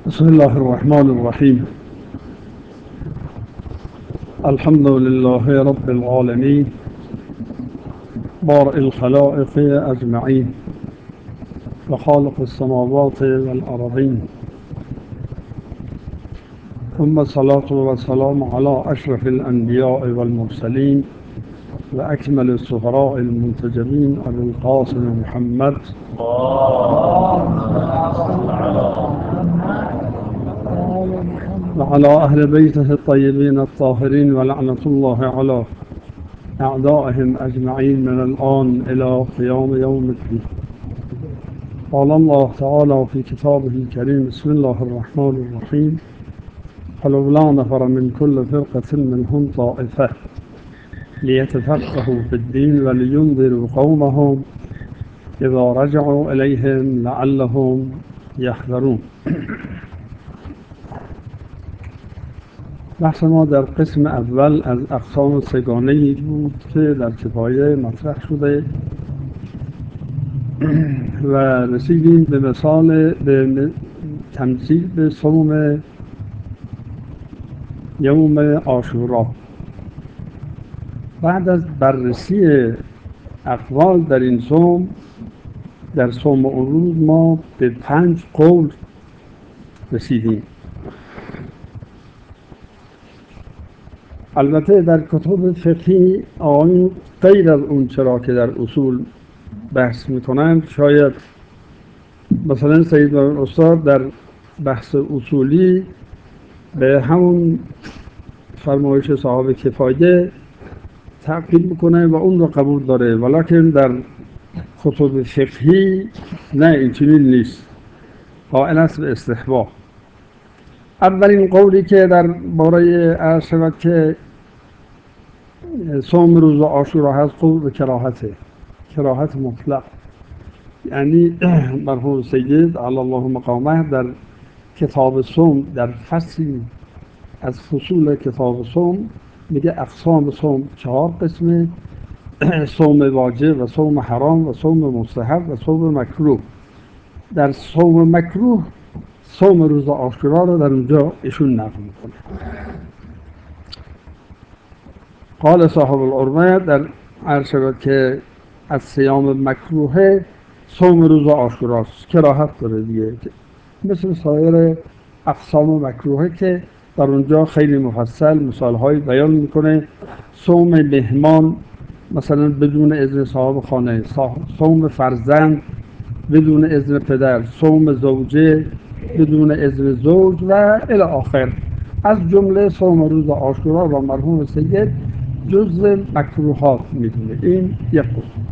بسم الله الرحمن الرحيم. الحمد لله رب العالمين بارئ الخلائق أجمعين وخالق السماوات والأرضين، ثم الصلاة والسلام على أشرف الأنبياء والمرسلين وأكمل السفراء المنتجبين أبي القاسم محمد وعلى أهل بيته الطيبين الطاهرين، ولعنة الله على أعدائهم أجمعين من الآن إلى قيام يوم الدين. قال الله تعالى في كتابه الكريم: بسم الله الرحمن الرحيم. فلولا نفر من كل فرقة منهم طائفة ليتفقهوا في الدين ولينذروا قومهم إذا رجعوا إليهم لعلهم يحذرون. بحث ما در قسم اول از اقسام سگانه‌ای بود که در کفایه مطرح شده و رسیدیم به مثال به تمثیل به صوم یوم عاشورا. بعد از بررسی اقوال در این صوم، در صوم اون روز ما به 5 قول رسیدیم. البته در کتب فقهی آن غیر از اون چرا که در اصول بحث میکنند، شاید مثلا سید استاد در بحث اصولی به همون فرمایش صاحب کفایه تعقیب میکنه و اون رو قبول داره، ولیکن در کتب فقهی نه، این چنین نیست، قائل است به استحباب. اولین قولی که در باره عرض شود که صوم روز عاشورا هست، قول به کراهت مطلق. یعنی مرحوم سید علی الله مقامه در کتاب صوم، در فصلی از فصول کتاب صوم میگه اقسام صوم 4 قسمه: صوم واجب و صوم حرام و صوم مستحب و صوم مکروه. در صوم مکروه صوم روز عاشورا رو در اونجا ایشون نقل میکنه. قال صاحب العرمه در عرض شود که از صیام مکروه صوم روز عاشوراست، کراهت داره دیگه، مثل سایر اقسام مکروهه که در اونجا خیلی مفصل مثالهای بیان میکنه. صوم مهمان مثلا بدون اذن صاحب خانه، صوم فرزند بدون اذن پدر، صوم زوجه بدون اذن زوج و الی آخر. از جمله صوم روز عاشورا را مرحوم سید جزء مکروهات میدونه. این یک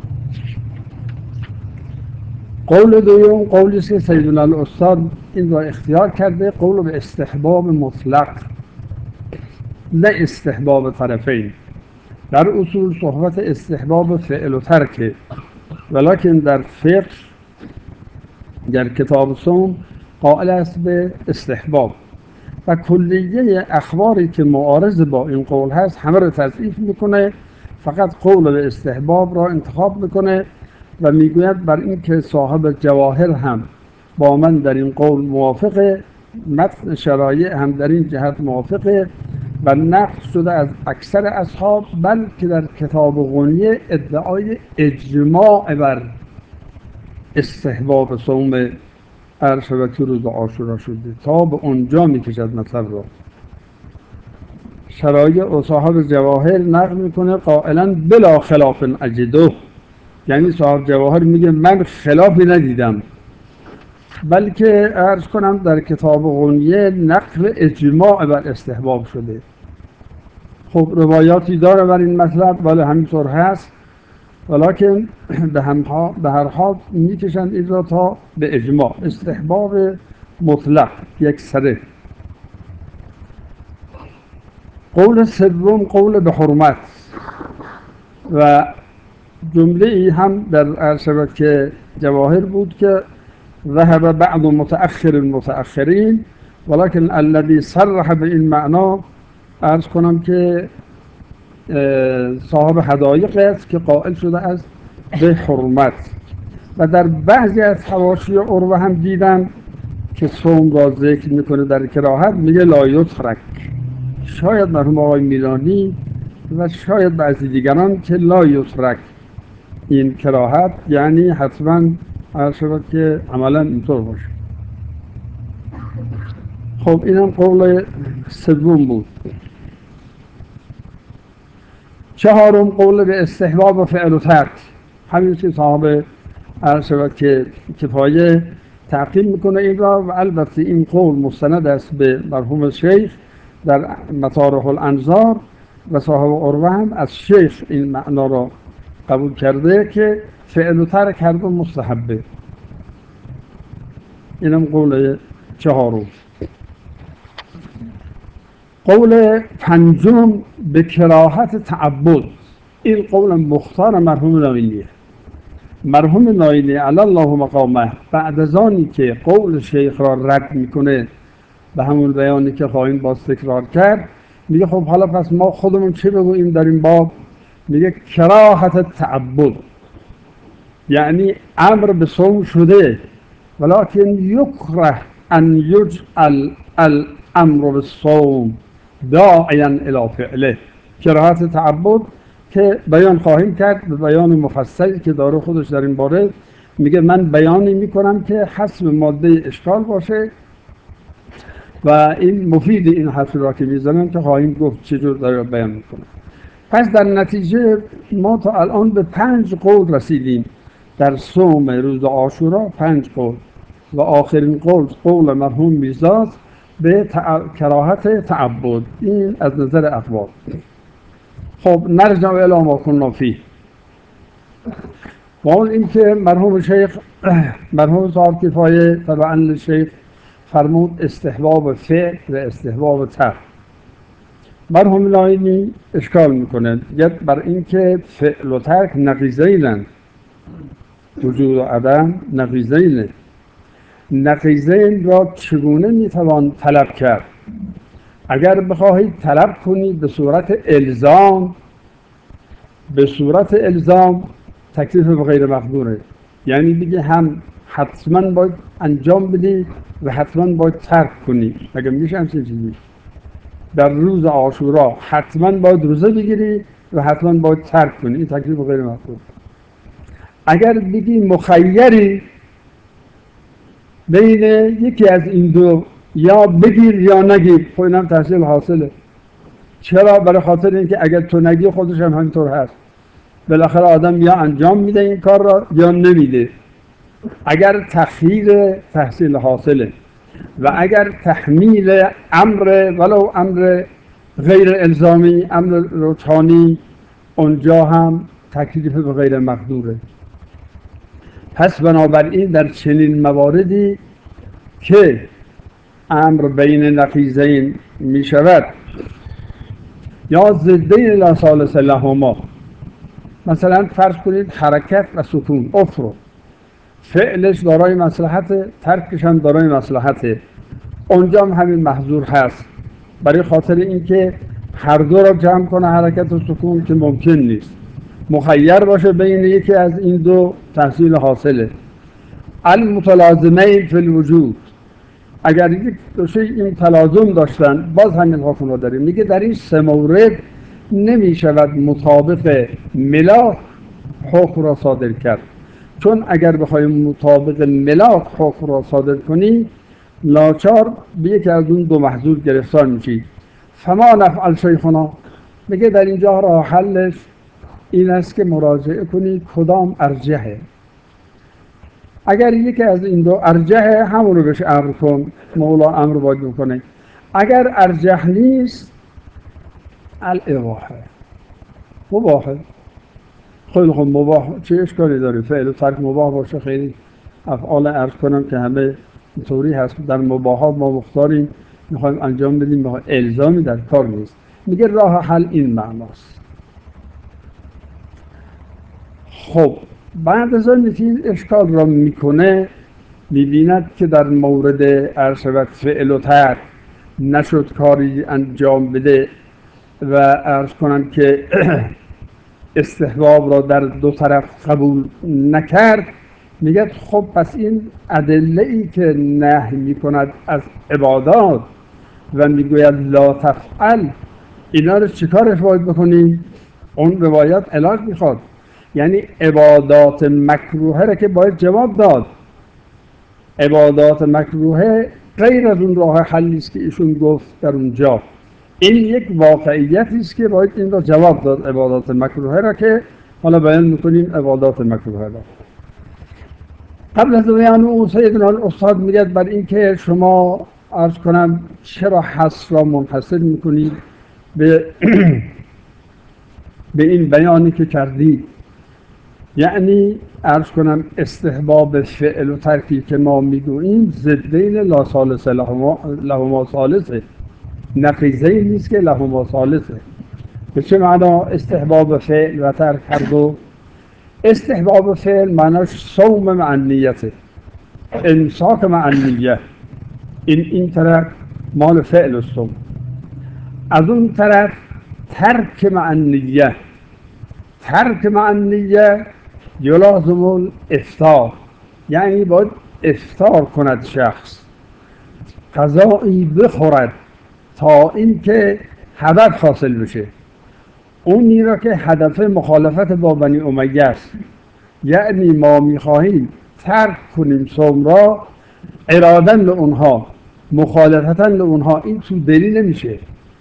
قول دوم، قولی است که سیدنا الاستاد این را اختیار کرده، قول به استحباب مطلق، نه استحباب طرفین. در اصول صحبت استحباب فعل و ترکه، ولیکن در فقه در کتاب صوم قائل است به استحباب و کلیه اخباری که معارض با این قول هست همه را تضعیف میکنه، فقط قول به استحباب را انتخاب میکنه و میگوید بر این که صاحب جواهر هم با من در این قول موافقه، متن شرایع هم در این جهت موافقه و نقل شده از اکثر اصحاب، بلکه در کتاب غنیه ادعای اجماع بر استحباب صوم عرشبتی روز عاشورا شده. تا به اونجا میکشد مطلب را. شرایع و صاحب جواهر نقل میکنه قائلا بلا خلاف اجده، یعنی صاحب جواهر میگه من خلافی ندیدم، بلکه عرض کنم در کتاب غنیه نقل اجماع بر استحباب شده. خب روایاتی داره بر این مطلب، ولی همینطور هست، ولیکن به هر حال میکشند این را تا به اجماع، استحباب مطلق یک سره. قول سوم قول به حرمت و جمله ای هم در عرشبت که جواهر بود که ذهب بعض متأخر المتأخرین، ولكن الذي صرح به این معنا عرض کنم که صاحب حدایق است که قائل شده است به حرمت. و در بعضی از حواشی عروه هم دیدم که صوم را ذکر میکنه در کراهت میگه لا یترک. شاید مرحوم آقای میلانی و شاید بعضی دیگران که لا یترک این کراهت یعنی حتما عرض شود که عملا اینطور باشه. خب اینم قول سوم بود. چهارم قول به استحباب و فعل و ترک، همین که صاحب عرض شود که کفایه تعقیب میکنه این را، و البته این قول مستند است به مرحوم شیخ در مطارح الانظار و صاحب عروه هم از شیخ این معنا را قبول کرده که فعل و ترک هر دو مستحبه. اینم قول چهارم. قول پنجم به کراهت تعبد، این قول مختار مرحوم ناینیه. مرحوم ناینی علی الله مقامه بعد از آنی که قول شیخ را رد میکنه به همون بیانی که خواهیم باز تکرار کرد، میگه خب حالا پس ما خودمون چه بگوییم در این باب؟ میگه کراهت تعبد یعنی امر به صوم شده ولکن یکره ان یجعل الامر بالصوم داعیا الی فعله. کراهت تعبد که بیان خواهیم کرد به بیان مفصلی که داره خودش در این باره. میگه من بیانی میکنم که حسب ماده اشکال باشه و این مفید این حرفی را که میزنم که خواهیم گفت چجور داره بیان میکنم. پس در نتیجه ما تا الان به 5 قول رسیدیم در صوم روز عاشورا، 5 قول، و آخرین قول مرحوم میرزا به کراهت تعبد. این از نظر اقوال. خب نرجع الی ما کنا فیه. و اون این که مرحوم شیخ مرحوم صاحب کفایه طبعا للشیخ فرمود استحباب فعل و استحباب ترک. مرحوم لاینی اشکال میکنه بر این که فعل و ترک نقیضینند، وجود و عدم نقیضینه. نقیضین را چگونه میتوان طلب کرد؟ اگر بخواهید طلب کنید به صورت الزام، به صورت الزام تکلیف به غیر مقدوره، یعنی دیگه هم حتما باید انجام بدید و حتما باید ترک کنید. مگه میشه همچین چیزی؟ در روز عاشورا حتما باید روزه بگیری و حتما باید ترک کنی، این تکلیف غیر مقدور. اگر بگی مخیری بین یکی از این دو، یا بگیر یا نگیر، خب اینم تحصیل حاصله. چرا؟ برای خاطر اینکه اگر تو نگی خودش هم همینطور هست، بالاخره آدم یا انجام میده این کار را یا نمیده. اگر تخییر تحصیل حاصله و اگر تحمیل امر ولو امر غیر الزامی، امر روحانی، اونجا هم تکلیف به غیر مقدوره. پس بنابراین در چنین مواردی که امر بین نقیضین می شود یا ضدین لا ثالث لهما، مثلا فرض کنید حرکت و سکون، افرو فعلش دارای مصلحت، ترکش هم دارای مصلحته، اونجا هم همین محظور هست، برای خاطر اینکه هر دو را جمع کنه حرکت و سکون که ممکن نیست. مخیر باشه بین یکی از این دو تحصیل حاصله. المتلازمین فی الوجود، اگر یک دو شی این تلازم داشتن، باز همین حکم رو داریم. میگه در این 3 مورد نمی شود مطابق ملاک حکم را صادر کرد، چون اگر بخوایم مطابق ملاک حکم را صادر کنیم لاچار به یکی از اون دو محظور گرفتار میشید. فما نفعل شیخنا، میگه در اینجا راه حلش این است که مراجعه کنید کدام ارجحه. اگر یکی از این دو ارجحه همون رو بهش امر کن، مولا امر باید بکنه. اگر ارجح نیست الاباحه، مباحه. خیلی خوب، مباح چه اشکالی داره؟ فعل و ترک مباح باشه. خیلی افعال عرض کنم که همه طوری هست. در مباحات ما مختاریم، میخوایم انجام بدیم، میخوایم الزامی در کار نیست. میگه راه حل این معناست. خب بعد از آن که اشکال را میکنه، میبیند که در مورد عرض شود فعل و ترک نشد کاری انجام بده و عرض کنم که استحباب را در دو طرف قبول نکرد، میگه خب پس این ادله ای که نهی میکند از عبادات و میگوید لا تفعل، اینا رو چیکارش باید بکنیم؟ اون روایت علاج میخواد، یعنی عبادات مکروهه را که باید جواب داد. عبادات مکروهه غیر از اون راه حلی است که ایشون گفت در اونجا. این یک واقعیتی است که باید این را جواب داد، عبادات مکروهه را که حالا بیان میکنیم عبادات مکروهه را. قبل از بیان اون سیدنا الاستاد میگه بر این که شما عرض کنم چرا حس را منحصر میکنید به به این بیانی که کردید، یعنی عرض کنم استحباب فعل و ترکی که ما میگوییم ضدین لا ثالث لهما ثالثه، نقیضین نیست که لهما ثالثه. به چه معنا استحباب فعل و ترک هر دو؟ استحباب فعل معناش صوم مع نیته، امساک مع نیه، این طرف مال فعل الصوم. از اون طرف ترک مع نیه، ترک مع نیه یلازم الافطار، یعنی باید افطار کند شخص، غذایی بخورد تا اینکه هدف حاصل بشه. اونی را که هدف مخالفت با بنی امیه است، یعنی ما میخواهیم ترک کنیم صوم را ارادن به اونها، مخالفتن به اونها، این تو دلیل نمیشه.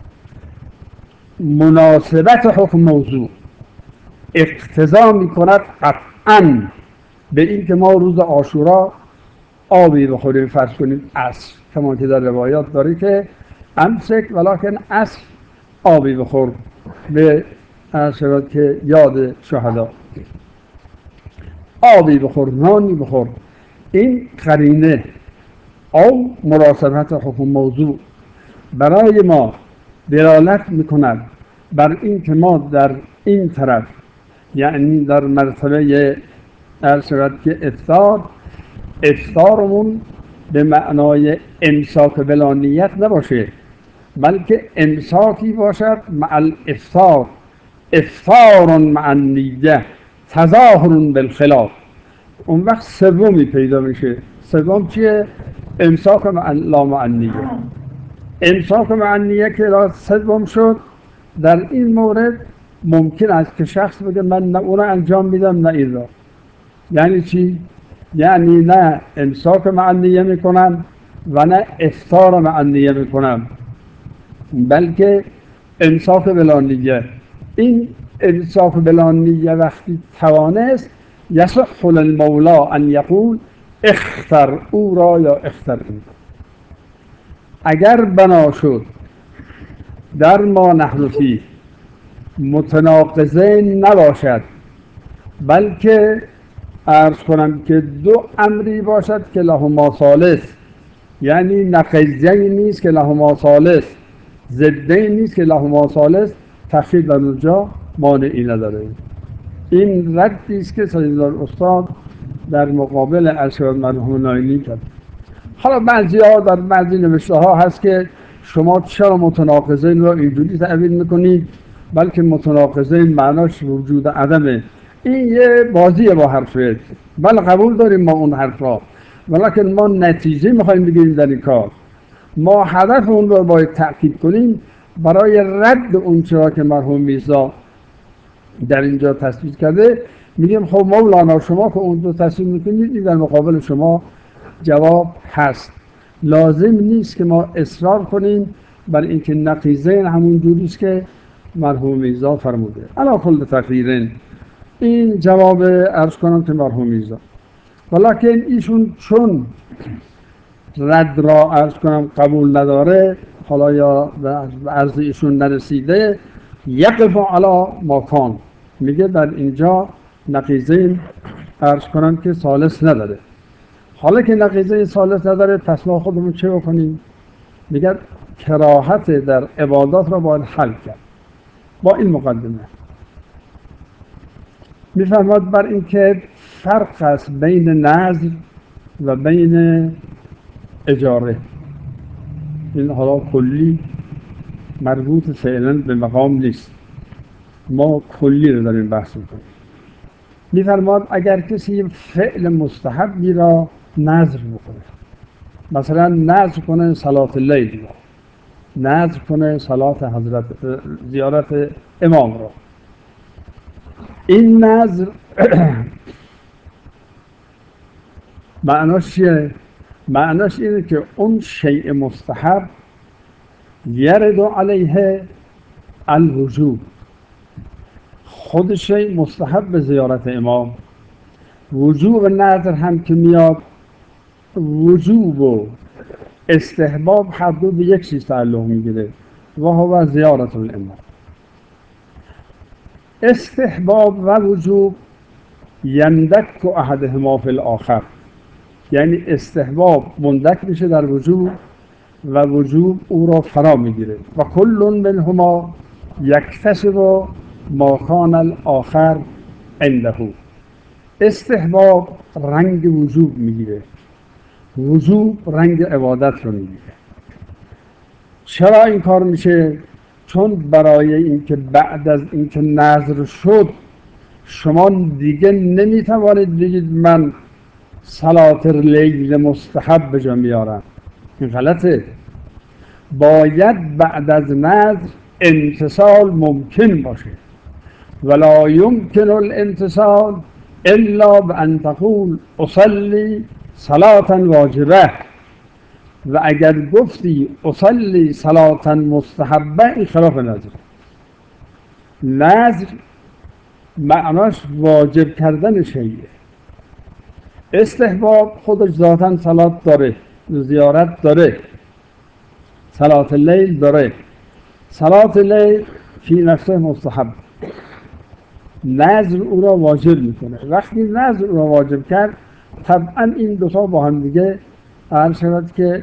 مناسبت حکم موضوع اقتضا میکند قطعاً به این که ما روز عاشورا آبی بخوریم، فرض کنیم عصر، کما که در روایات داره که امسک ولکن عصر آبی بخور، به شود که یاد شهدا آبی بخور، نانی بخور. این قرینه او مناسبت حکم موضوع برای ما دلالت میکند بر این که ما در این طرف، یعنی در مرتبه شود که افطارمون به معنای امساک بلا نیت نباشه، بلکه امساکی باشد مع الافطار، افطار مع النیه، تظاهر بالخلاف. اون وقت سومی پیدا میشه. سوم چیه؟ امساک مع لا مع النیه. امساک مع النیه که سوم شد، در این مورد ممکن است که شخص بگه من نه اون را انجام میدم نه این را. یعنی چی؟ یعنی نه امساک مع النیه میکنم و نه افطار مع النیه میکنم، بلکه امساک بلا نیه. این امساک بلا نیه وقتی توانست، یصح للمولا ان یقول اختر او را یا اختر این. اگر بنا شد در ما نحن فیه متناقضین نباشد، بلکه عرض کنم که دو امری باشد که لهما ثالث، یعنی نقیضین نیست که لهما ثالث، ضدین نیست که لهما ثالث، تخیل در اونجا مانعی نداره. این ردی است که سیدنا الاستاد در مقابل ارشد مرحوم ناینی کرد. حالا بعضی‌ها در بعضی نوشته ها هست که شما چرا متناقضین را اینجوری تعبیر میکنید، بلکه متناقضین معناش وجود عدمه. این یه بازیه با حرفه. بله قبول داریم ما اون حرف را، ولیکن ما نتیجه میخوایم بگیریم در این کار. ما هدف اون را باید تأکید کنیم برای رد اون چرا که مرحوم میرزا در اینجا تصویر کرده. میگیم خب مولانا شما که اون رو تصویر میکنید، این در مقابل شما جواب هست. لازم نیست که ما اصرار کنیم بر اینکه نقیضین همون جوریست که مرحوم میرزا فرموده. علا کل تقریرین این جواب عرض کنم که مرحوم میرزا، ولیکن ایشون چون رد را عرض کنم قبول نداره، حالا یا به عرض ایشون نرسیده، یقف علی ما کان، میگه در اینجا نقیضین عرض کنم که ثالث نداره. حالا که نقیضه ثالث نداره، پس ما خودمون چه بکنیم؟ میگه کراهت در عبادات را باید حل کرد. با این مقدمه میفهمد بر این که فرق است بین نذر و بین اجاره. این حالا کلی مربوط فعلا به مقام نیست، ما کلی رو داریم بحث میکنیم. می‌فرماد اگر کسی فعل مستحبی را نذر بکنه، مثلا نذر کنه صلات اللیل را، نذر کنه صلات حضرت زیارت امام را، این نذر معناش چیه؟ معناش اینه که اون شیء مستحب یرد علیه الوجوب، خود شیء مستحب به زیارت امام، وجوب نظر هم که میاد، وجوب و استحباب هر دو به یک چیز تعلق میگیره و هو زیارت الامام. استحباب و وجوب یندک احدهما فی الاخر، یعنی استحباب مندک میشه در وجوب و وجوب او را فرا میگیره و کل منهما یکتسب ما کان الاخر عنده. استحباب رنگ وجوب میگیره، وجوب رنگ عبادت رو میگیره. چرا این کار میشه؟ چون برای اینکه بعد از اینکه نذر شد شما دیگه نمیتوانید بگید من صلات لیل مستحب به جا میارم، این غلطه. باید بعد از نذر امتثال ممکن باشه، ولا یمکن الامتثال الا بان تقول اصلی صلاة واجبه، و اگر گفتی اصلی صلاة مستحبه این خلاف نذر. نذر معناش واجب کردن شیء، استحباب خودش ذاتاً صلات داره، زیارت داره، صلات اللیل داره، صلات اللیل فی نفسه مستحب، نذر او را واجب میکنه. وقتی نذر او را واجب کرد طبعا این دوتا با هم دیگه عرض شود که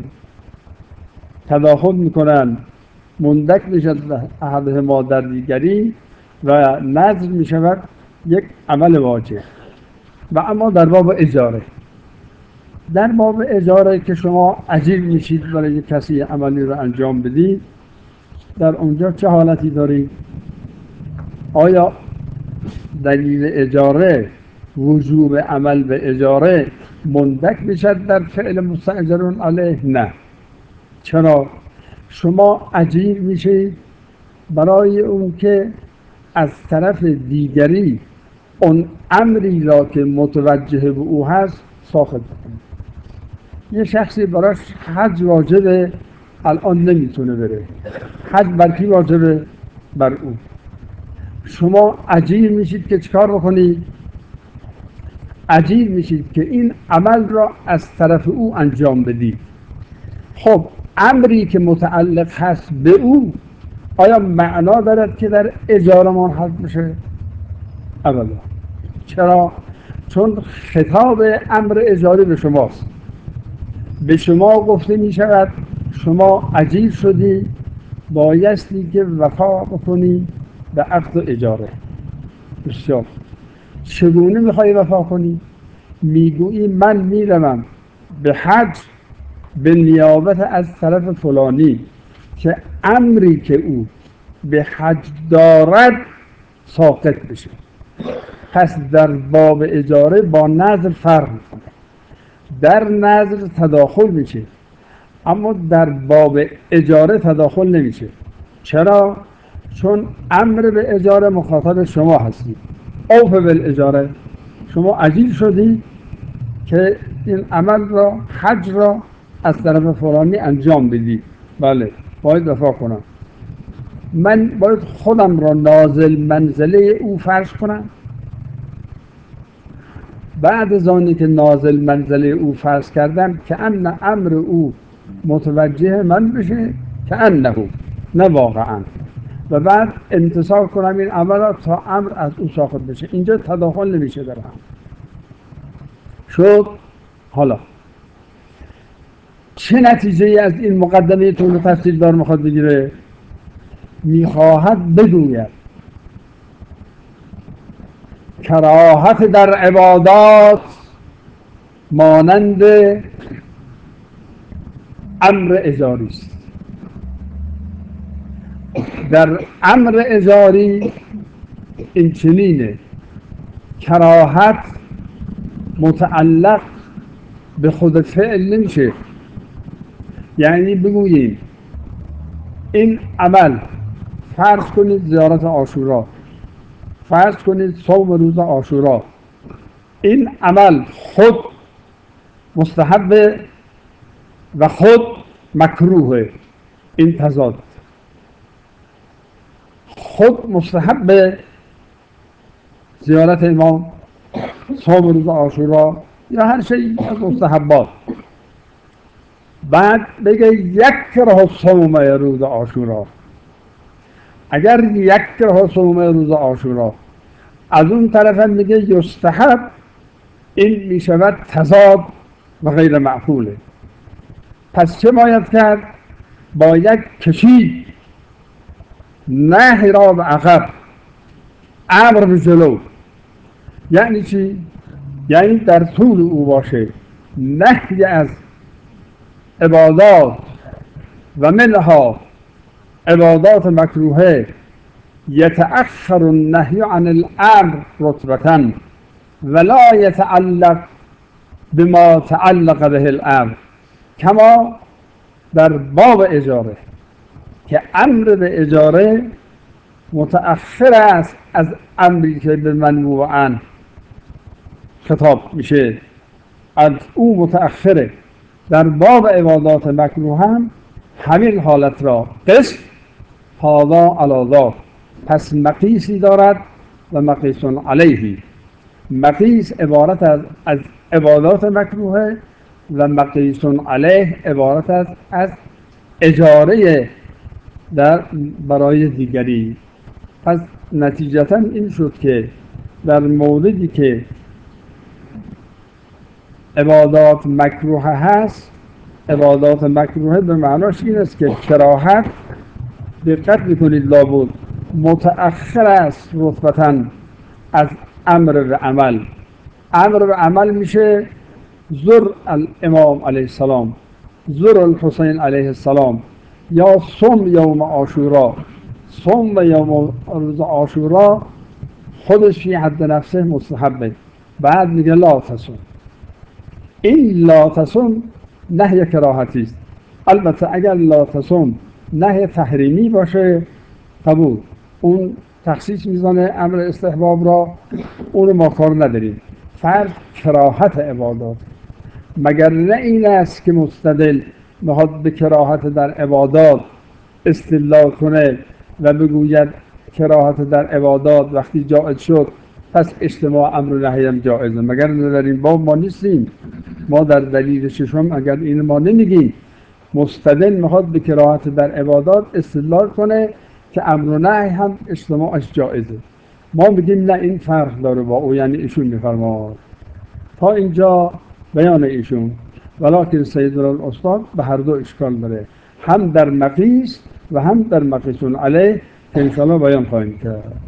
تداخل میکنن، مندک میشد احدهما در دیگری و نذر میشود یک عمل واجب. و اما در باب اجاره، در باب اجاره که شما اجیر میشید برای کسی عملی رو انجام بدید، در اونجا چه حالتی دارید؟ آیا دلیل اجاره وجوب عمل به اجاره مندک میشد در فعل مستاجرون علیه؟ نه. چرا؟ شما اجیر میشید برای اون که از طرف دیگری اون امری را که متوجه به او هست ساخت کنید. یه شخصی براش حج واجبه، الان نمیتونه بره، حج بر کی واجبه؟ بر او. شما اجیر میشید که چیکار بکنید؟ اجیر میشید که این عمل را از طرف او انجام بدید. خب امری که متعلق هست به او آیا معنا دارد که در اجاره منحل بشه؟ ابدا. چرا؟ چون خطاب امر اجاره به شماست، به شما گفته می شود شما اجیر شدی، بایستی که وفا بکنی به عقد و اجاره. بسیار. چگونه میخوای وفا کنی؟ میگویی من میروم به حج به نیابت از طرف فلانی که امری که او به حج دارد ساقط بشه. پس در باب اجاره با نذر فرق میکنه، در نذر تداخل میشه اما در باب اجاره تداخل نمیشه. چرا؟ چون امر به اجاره مخاطب شما هستید. اوف بالاجاره، شما اجیر شدی که این عمل را، حج را از طرف فلانی انجام بدی. بله باید وفا کنم. من باید خودم را نازل منزله او فرض کنم، بعد از آنی که نازل منزله او فرض کردم که ان امر او متوجه من بشه که انه، نه واقعا، و بعد انتصار کنم این عمل را تا امر از او ساخت بشه. اینجا تداخل نمیشه در هم. شد. حالا چه نتیجه از این مقدمه طول تفصیل دار میخواد بگیره؟ میخواهد بگوید کراهت در عبادات مانند امر اجاری است. در امر اجاری این چنینه کراهت متعلق به خود فعل نمیشه. یعنی بگوییم این عمل، فرض کنید زیارت عاشورا، فرض کنید صوم روز عاشورا، این عمل خود مستحب و خود مکروه. این تضاد، خود مستحب زیارت امام، صوم روز عاشورا یا هر شيء از مستحبات، بعد بگه یکره صوم روز عاشورا. اگر یکره صوم روز عاشورا، از اون طرف هم میگه یستحب، این میشود تضاد و غیر معقوله. پس چه باید کرد؟ باید کشید نهی را به عقب، امر به جلو. یعنی چی؟ یعنی در طول او باشه نهی از عبادات و منها عبادات مکروهه، یتأخر النهی عن الامر رتبة ولا یتعلق بما تعلق به الامر، کما در باب اجاره که امر به اجاره متأخر است از امری که به منوعاً خطاب میشه، از او متأخره. در باب عبادات مکروه هم همین حالت را قسم هذا علی ذاک، پس مقیسی دارد و مقیس علیه. مقیس عبارت از عبادات مکروه و مقیس علیه عبارت از اجاره در برای دیگری. پس نتیجتا این شد که در موردی که عبادات مکروه هست، عبادات مکروه به معناش این است که کراهت، دقت میکنید لابد متأخر است رتبتاً از امر به عمل. امر به عمل میشه زر الامام علیه السلام، زر الحسین علیه السلام، یا صوم یوم عاشورا. صوم یوم روز عاشورا خودش فی حد نفسه مستحبه. بعد میگه لا تصوم. این لا تصوم نهی کراهتی است. البته اگر لا تصوم نهی تحریمی باشه قبول، اون تخصیص میزنه امر استحباب را، اون ما کار نداریم. فرض کراهت عبادات، مگر نه این است که مستدل میخواد به کراهت در عبادات استدلال کنه و بگوید کراهت در عبادات وقتی جائز شد پس اجتماع امر و نهی هم جائزه. مگر در این باب ما نیستیم؟ ما در دلیل ششم اگر این ما نمیگیم، مستدل میخواد به کراهت در عبادات استدلال کنه که امر و نهی هم اجتماعش جائزه. ما میگیم نه، این فرق داره با او، یعنی ایشون میفرماد. تا اینجا بیان ایشون. ولکن سیدنا الاستاد به هر دو اشکال داره، هم در مقیس و هم در مقیس علیه، که انشاءالله بیان خواهیم کرد.